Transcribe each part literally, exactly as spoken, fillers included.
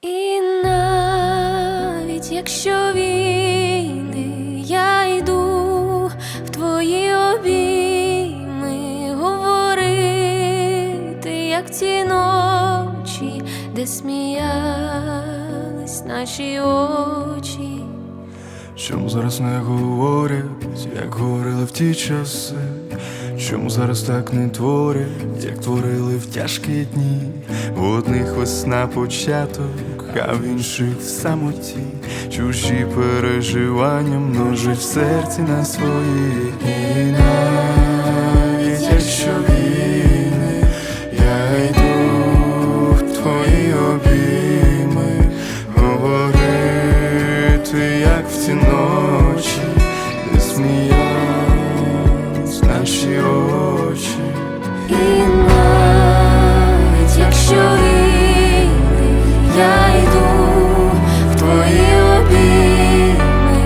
І навіть якщо війни, я йду в твої обійми, говорити, як ті ночі, де сміялись наші очі. Чому зараз не говорять, як говорили в ті часи? Чому зараз так не творять, як творили в тяжкі дні? В одних весна початок, а в інших в самоті. Чужі переживання множать в серці на свої. І навіть якщо війни, я йду в твої обійми, говорити, як в ті ночі, де сміялись наші очі. І навіть якщо війни, я йду в твої обійми,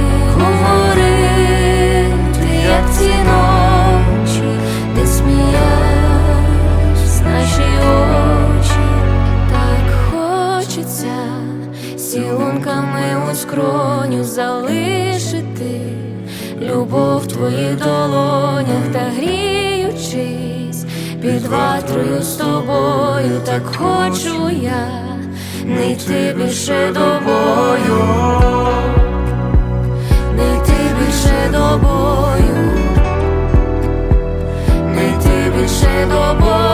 говорити, як ті ночі, де сміялись наші очі. Так хочеться цілунками у скроню залишити любов в твоїх долонях, та гріючись під ватрою з тобою, так хочу я не йти більше до бою, не йти більше до бою, не йти більше до бою.